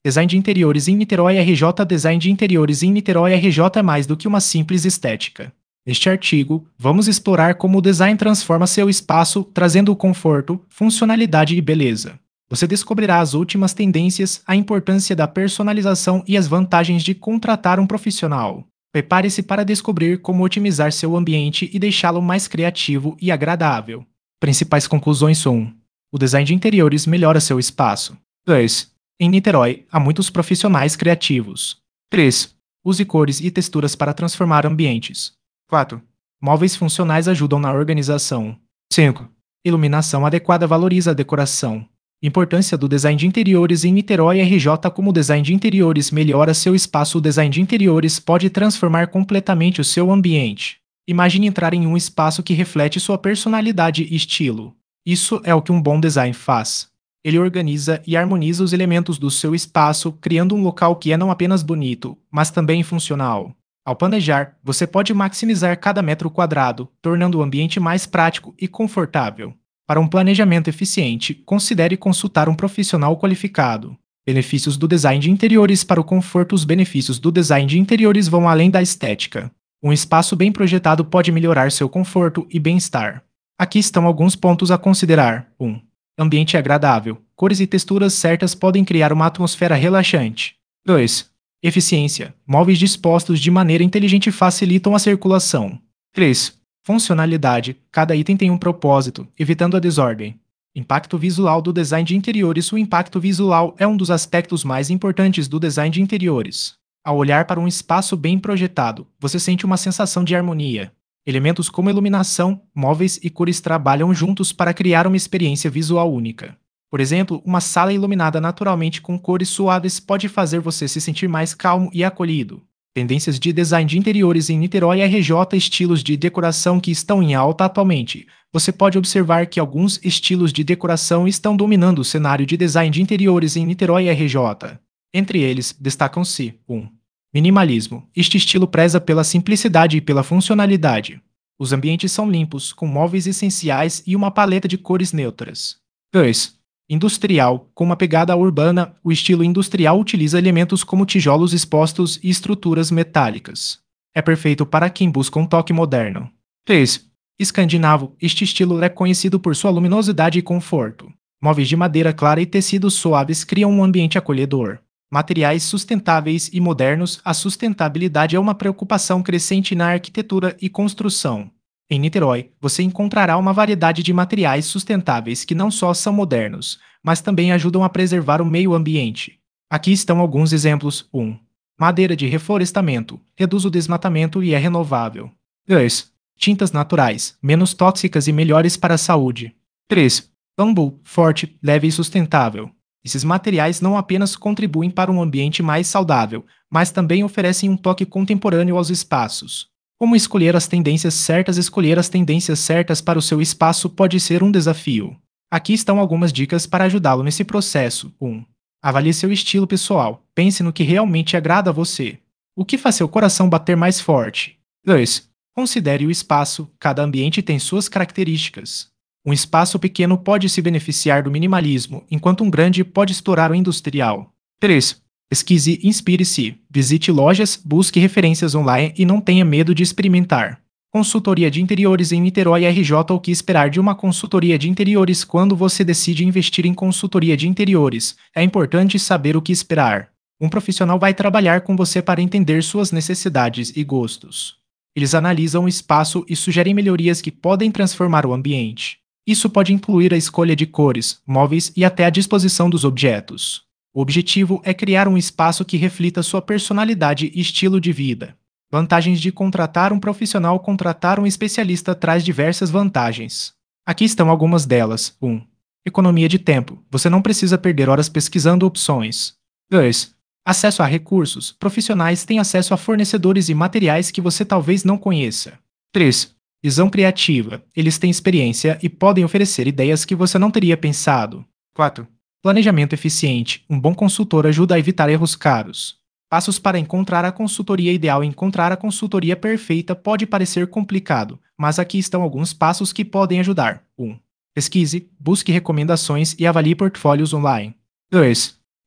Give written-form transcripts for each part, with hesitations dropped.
Design de interiores em Niterói RJ. Design de interiores em Niterói RJ é mais do que uma simples estética. Neste artigo, vamos explorar como o design transforma seu espaço, trazendo conforto, funcionalidade e beleza. Você descobrirá as últimas tendências, a importância da personalização e as vantagens de contratar um profissional. Prepare-se para descobrir como otimizar seu ambiente e deixá-lo mais criativo e agradável. Principais conclusões são: o design de interiores melhora seu espaço. 2. Em Niterói, há muitos profissionais criativos. 3. Use cores e texturas para transformar ambientes. 4. Móveis funcionais ajudam na organização. 5. Iluminação adequada valoriza a decoração. Importância do design de interiores em Niterói RJ. Como o design de interiores melhora seu espaço, o design de interiores pode transformar completamente o seu ambiente. Imagine entrar em um espaço que reflete sua personalidade e estilo. Isso é o que um bom design faz. Ele organiza e harmoniza os elementos do seu espaço, criando um local que é não apenas bonito, mas também funcional. Ao planejar, você pode maximizar cada metro quadrado, tornando o ambiente mais prático e confortável. Para um planejamento eficiente, considere consultar um profissional qualificado. Benefícios do design de interiores para o conforto. Os benefícios do design de interiores vão além da estética. Um espaço bem projetado pode melhorar seu conforto e bem-estar. Aqui estão alguns pontos a considerar. 1. Ambiente agradável. Cores e texturas certas podem criar uma atmosfera relaxante. 2. Eficiência. Móveis dispostos de maneira inteligente facilitam a circulação. 3. Funcionalidade. Cada item tem um propósito, evitando a desordem. Impacto visual do design de interiores. O impacto visual é um dos aspectos mais importantes do design de interiores. Ao olhar para um espaço bem projetado, você sente uma sensação de harmonia. Elementos como iluminação, móveis e cores trabalham juntos para criar uma experiência visual única. Por exemplo, uma sala iluminada naturalmente com cores suaves pode fazer você se sentir mais calmo e acolhido. Tendências de design de interiores em Niterói RJ. Estilos de decoração que estão em alta atualmente. Você pode observar que alguns estilos de decoração estão dominando o cenário de design de interiores em Niterói RJ. Entre eles, destacam-se: 1. Minimalismo. Este estilo preza pela simplicidade e pela funcionalidade. Os ambientes são limpos, com móveis essenciais e uma paleta de cores neutras. 2. Industrial. Com uma pegada urbana, o estilo industrial utiliza elementos como tijolos expostos e estruturas metálicas. É perfeito para quem busca um toque moderno. 3. Escandinavo. Este estilo é conhecido por sua luminosidade e conforto. Móveis de madeira clara e tecidos suaves criam um ambiente acolhedor. Materiais sustentáveis e modernos. A sustentabilidade é uma preocupação crescente na arquitetura e construção. Em Niterói, você encontrará uma variedade de materiais sustentáveis que não só são modernos, mas também ajudam a preservar o meio ambiente. Aqui estão alguns exemplos. 1. Madeira de reflorestamento. Reduz o desmatamento e é renovável. 2. Tintas naturais, menos tóxicas e melhores para a saúde. 3. Bambu, forte, leve e sustentável. Esses materiais não apenas contribuem para um ambiente mais saudável, mas também oferecem um toque contemporâneo aos espaços. Como escolher as tendências certas? Escolher as tendências certas para o seu espaço pode ser um desafio. Aqui estão algumas dicas para ajudá-lo nesse processo. 1. Avalie seu estilo pessoal. Pense no que realmente agrada a você. O que faz seu coração bater mais forte? 2. Considere o espaço. Cada ambiente tem suas características. Um espaço pequeno pode se beneficiar do minimalismo, enquanto um grande pode explorar o industrial. 3. Pesquise e inspire-se. Visite lojas, busque referências online e não tenha medo de experimentar. Consultoria de interiores em Niterói RJ. O que esperar de uma consultoria de interiores? Quando você decide investir em consultoria de interiores, é importante saber o que esperar. Um profissional vai trabalhar com você para entender suas necessidades e gostos. Eles analisam o espaço e sugerem melhorias que podem transformar o ambiente. Isso pode incluir a escolha de cores, móveis e até a disposição dos objetos. O objetivo é criar um espaço que reflita sua personalidade e estilo de vida. Vantagens de contratar um profissional. Contratar um especialista traz diversas vantagens. Aqui estão algumas delas. 1. Economia de tempo. Você não precisa perder horas pesquisando opções. 2. Acesso a recursos. Profissionais têm acesso a fornecedores e materiais que você talvez não conheça. 3. Visão criativa. Eles têm experiência e podem oferecer ideias que você não teria pensado. 4. Planejamento eficiente. Um bom consultor ajuda a evitar erros caros. Passos para encontrar a consultoria ideal. Encontrar a consultoria perfeita pode parecer complicado, mas aqui estão alguns passos que podem ajudar. 1. Pesquise, busque recomendações e avalie portfólios online. 2.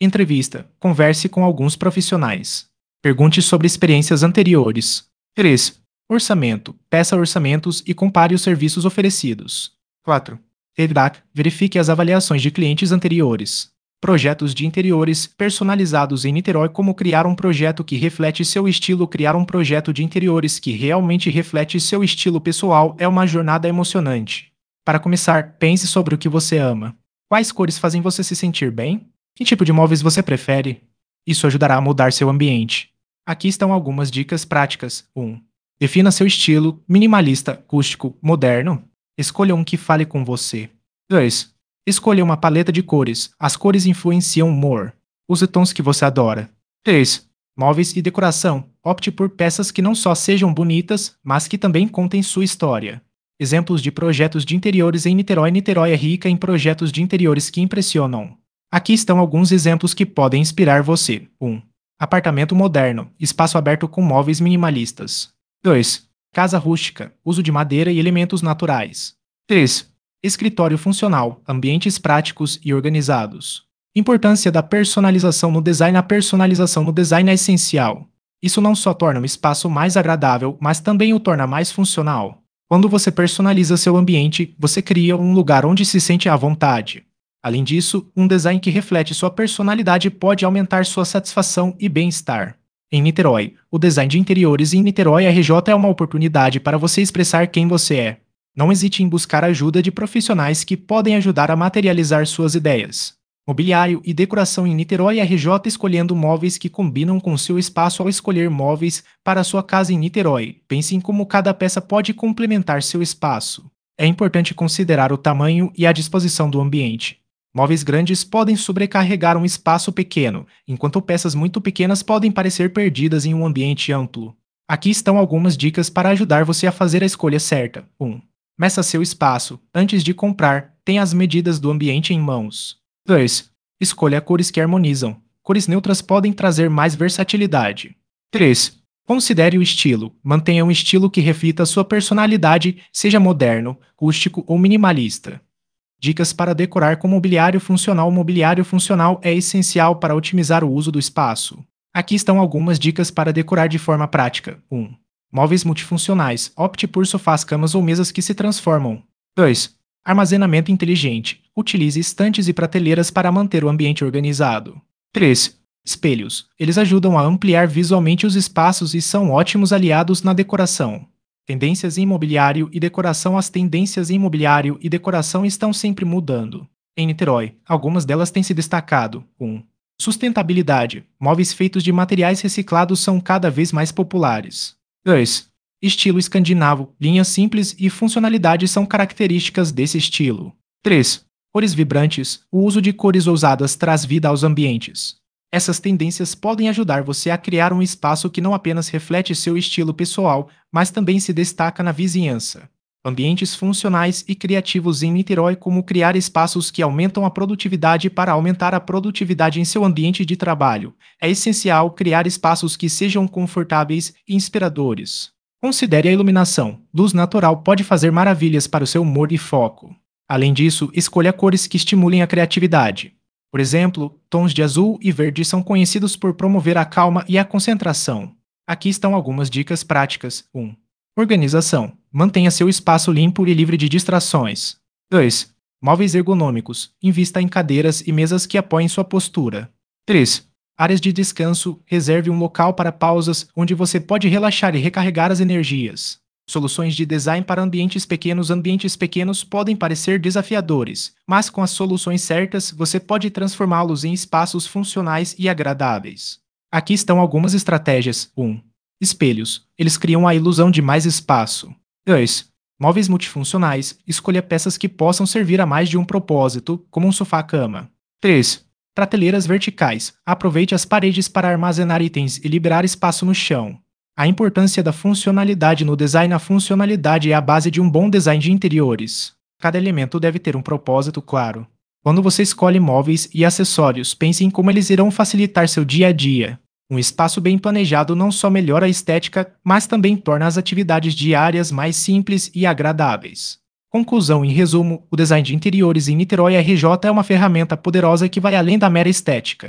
Entrevista. Converse com alguns profissionais. Pergunte sobre experiências anteriores. 3. Orçamento. Peça orçamentos e compare os serviços oferecidos. 4. Feedback. Verifique as avaliações de clientes anteriores. Projetos de interiores personalizados em Niterói. Como criar um projeto que reflete seu estilo. Criar um projeto de interiores que realmente reflete seu estilo pessoal é uma jornada emocionante. Para começar, pense sobre o que você ama. Quais cores fazem você se sentir bem? Que tipo de móveis você prefere? Isso ajudará a mudar seu ambiente. Aqui estão algumas dicas práticas. 1. Defina seu estilo: minimalista, acústico, moderno. Escolha um que fale com você. 2. Escolha uma paleta de cores. As cores influenciam o humor. Use tons que você adora. 3. Móveis e decoração. Opte por peças que não só sejam bonitas, mas que também contem sua história. Exemplos de projetos de interiores em Niterói. Niterói é rica em projetos de interiores que impressionam. Aqui estão alguns exemplos que podem inspirar você. 1. Apartamento moderno, espaço aberto com móveis minimalistas. 2. Casa rústica, uso de madeira e elementos naturais. 3. Escritório funcional, ambientes práticos e organizados. Importância da personalização no design. A personalização no design é essencial. Isso não só torna o espaço mais agradável, mas também o torna mais funcional. Quando você personaliza seu ambiente, você cria um lugar onde se sente à vontade. Além disso, um design que reflete sua personalidade pode aumentar sua satisfação e bem-estar. Em Niterói, o design de interiores em Niterói RJ é uma oportunidade para você expressar quem você é. Não hesite em buscar ajuda de profissionais que podem ajudar a materializar suas ideias. Mobiliário e decoração em Niterói RJ. Escolhendo móveis que combinam com seu espaço. Ao escolher móveis para sua casa em Niterói, pense em como cada peça pode complementar seu espaço. É importante considerar o tamanho e a disposição do ambiente. Móveis grandes podem sobrecarregar um espaço pequeno, enquanto peças muito pequenas podem parecer perdidas em um ambiente amplo. Aqui estão algumas dicas para ajudar você a fazer a escolha certa. 1. Meça seu espaço. Antes de comprar, tenha as medidas do ambiente em mãos. 2. Escolha cores que harmonizam. Cores neutras podem trazer mais versatilidade. 3. Considere o estilo. Mantenha um estilo que reflita sua personalidade, seja moderno, rústico ou minimalista. Dicas para decorar com mobiliário funcional. O mobiliário funcional é essencial para otimizar o uso do espaço. Aqui estão algumas dicas para decorar de forma prática. 1. Móveis multifuncionais. Opte por sofás, camas ou mesas que se transformam. 2. Armazenamento inteligente. Utilize estantes e prateleiras para manter o ambiente organizado. 3. Espelhos. Eles ajudam a ampliar visualmente os espaços e são ótimos aliados na decoração. Tendências em mobiliário e decoração. As tendências em mobiliário e decoração estão sempre mudando. Em Niterói, algumas delas têm se destacado. 1. Sustentabilidade. Móveis feitos de materiais reciclados são cada vez mais populares. 2. Estilo escandinavo. Linhas simples e funcionalidade são características desse estilo. 3. Cores vibrantes. O uso de cores ousadas traz vida aos ambientes. Essas tendências podem ajudar você a criar um espaço que não apenas reflete seu estilo pessoal, mas também se destaca na vizinhança. Ambientes funcionais e criativos em Niterói. Como criar espaços que aumentam a produtividade. Para aumentar a produtividade em seu ambiente de trabalho, é essencial criar espaços que sejam confortáveis e inspiradores. Considere a iluminação. Luz natural pode fazer maravilhas para o seu humor e foco. Além disso, escolha cores que estimulem a criatividade. Por exemplo, tons de azul e verde são conhecidos por promover a calma e a concentração. Aqui estão algumas dicas práticas. 1. Organização. Mantenha seu espaço limpo e livre de distrações. 2. Móveis ergonômicos. Invista em cadeiras e mesas que apoiem sua postura. 3. Áreas de descanso. Reserve um local para pausas onde você pode relaxar e recarregar as energias. Soluções de design para ambientes pequenos. Ambientes pequenos podem parecer desafiadores, mas com as soluções certas você pode transformá-los em espaços funcionais e agradáveis. Aqui estão algumas estratégias. 1. Espelhos. Eles criam a ilusão de mais espaço. 2. Móveis multifuncionais. Escolha peças que possam servir a mais de um propósito, como um sofá-cama. 3. Prateleiras verticais. Aproveite as paredes para armazenar itens e liberar espaço no chão. A importância da funcionalidade no design. A funcionalidade é a base de um bom design de interiores. Cada elemento deve ter um propósito claro. Quando você escolhe móveis e acessórios, pense em como eles irão facilitar seu dia a dia. Um espaço bem planejado não só melhora a estética, mas também torna as atividades diárias mais simples e agradáveis. Conclusão. Em resumo, o design de interiores em Niterói RJ é uma ferramenta poderosa que vai além da mera estética.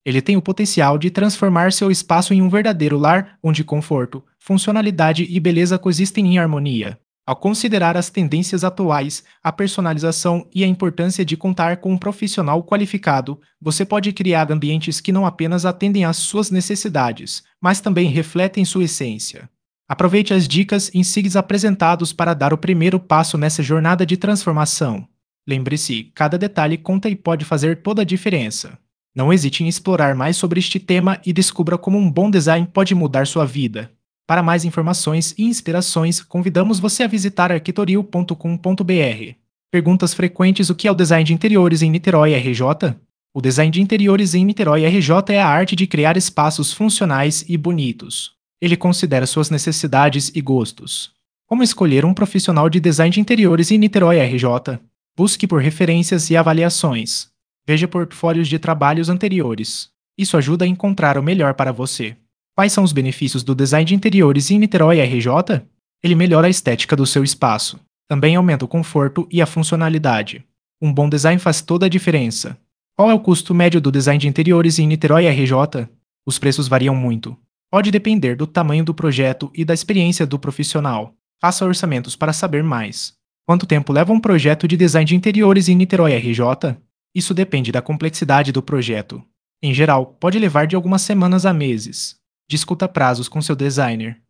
Ele tem o potencial de transformar seu espaço em um verdadeiro lar, onde conforto, funcionalidade e beleza coexistem em harmonia. Ao considerar as tendências atuais, a personalização e a importância de contar com um profissional qualificado, você pode criar ambientes que não apenas atendem às suas necessidades, mas também refletem sua essência. Aproveite as dicas e insights apresentados para dar o primeiro passo nessa jornada de transformação. Lembre-se, cada detalhe conta e pode fazer toda a diferença. Não hesite em explorar mais sobre este tema e descubra como um bom design pode mudar sua vida. Para mais informações e inspirações, convidamos você a visitar arquitoril.com.br. Perguntas frequentes: o que é o design de interiores em Niterói RJ? O design de interiores em Niterói RJ é a arte de criar espaços funcionais e bonitos. Ele considera suas necessidades e gostos. Como escolher um profissional de design de interiores em Niterói RJ? Busque por referências e avaliações. Veja portfólios de trabalhos anteriores. Isso ajuda a encontrar o melhor para você. Quais são os benefícios do design de interiores em Niterói RJ? Ele melhora a estética do seu espaço. Também aumenta o conforto e a funcionalidade. Um bom design faz toda a diferença. Qual é o custo médio do design de interiores em Niterói RJ? Os preços variam muito. Pode depender do tamanho do projeto e da experiência do profissional. Faça orçamentos para saber mais. Quanto tempo leva um projeto de design de interiores em Niterói RJ? Isso depende da complexidade do projeto. Em geral, pode levar de algumas semanas a meses. Discuta prazos com seu designer.